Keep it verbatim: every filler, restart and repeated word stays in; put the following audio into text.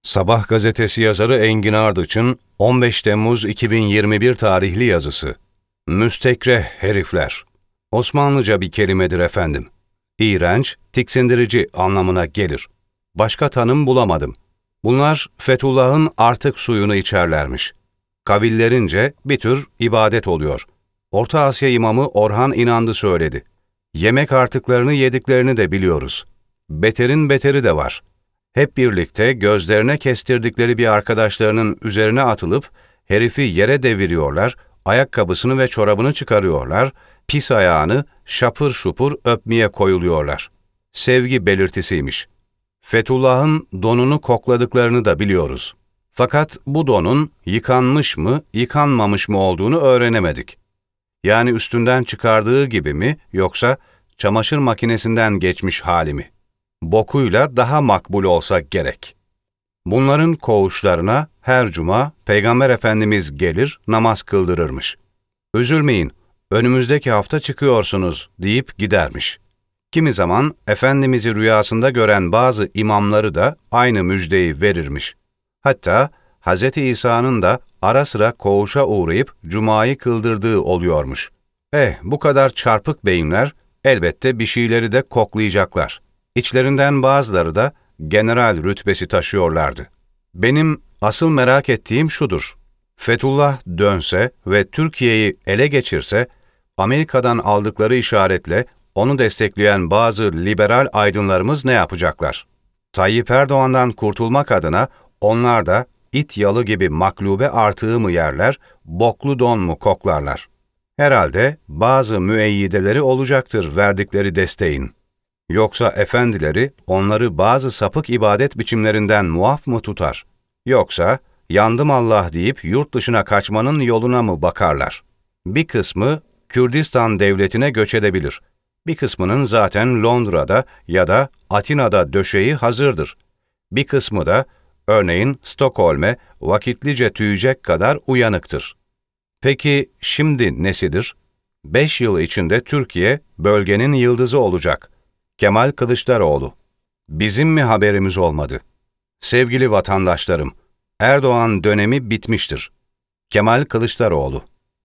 Sabah gazetesi yazarı Engin Ardıç'ın on beş Temmuz iki bin yirmi bir tarihli yazısı. Müstekreh herifler. Osmanlıca bir kelimedir efendim. İğrenç, tiksindirici anlamına gelir. Başka tanım bulamadım. Bunlar Fethullah'ın artık suyunu içerlermiş. Kavillerince bir tür ibadet oluyor. Orta Asya imamı Orhan İnandı söyledi. Yemek artıklarını yediklerini de biliyoruz. Beterin beteri de var. Hep birlikte gözlerine kestirdikleri bir arkadaşlarının üzerine atılıp herifi yere deviriyorlar, ayakkabısını ve çorabını çıkarıyorlar, pis ayağını şapır şupur öpmeye koyuluyorlar. Sevgi belirtisiymiş. Fethullah'ın donunu kokladıklarını da biliyoruz. Fakat bu donun yıkanmış mı, yıkanmamış mı olduğunu öğrenemedik. Yani üstünden çıkardığı gibi mi, yoksa çamaşır makinesinden geçmiş hali mi? Bokuyla daha makbul olsa gerek. Bunların koğuşlarına her cuma Peygamber Efendimiz gelir, namaz kıldırırmış. Üzülmeyin, önümüzdeki hafta çıkıyorsunuz deyip gidermiş. Kimi zaman Efendimiz'i rüyasında gören bazı imamları da aynı müjdeyi verirmiş. Hatta Hz. İsa'nın da ara sıra koğuşa uğrayıp cumayı kıldırdığı oluyormuş. Eh, bu kadar çarpık beyinler elbette bir şeyleri de koklayacaklar. İçlerinden bazıları da general rütbesi taşıyorlardı. Benim asıl merak ettiğim şudur. Fethullah dönse ve Türkiye'yi ele geçirse, Amerika'dan aldıkları işaretle onu destekleyen bazı liberal aydınlarımız ne yapacaklar? Tayyip Erdoğan'dan kurtulmak adına onlar da it yalı gibi maklube artığı mı yerler, boklu don mu koklarlar? Herhalde bazı müeyyideleri olacaktır verdikleri desteğin. Yoksa efendileri onları bazı sapık ibadet biçimlerinden muaf mı tutar? Yoksa yandım Allah deyip yurt dışına kaçmanın yoluna mı bakarlar? Bir kısmı Kürdistan devletine göç edebilir. Bir kısmının zaten Londra'da ya da Atina'da döşeği hazırdır. Bir kısmı da örneğin Stockholm'e vakitlice tüyecek kadar uyanıktır. Peki şimdi nesidir? Beş yıl içinde Türkiye bölgenin yıldızı olacak. Kemal Kılıçdaroğlu. Bizim mi haberimiz olmadı? Sevgili vatandaşlarım, Erdoğan dönemi bitmiştir. Kemal Kılıçdaroğlu.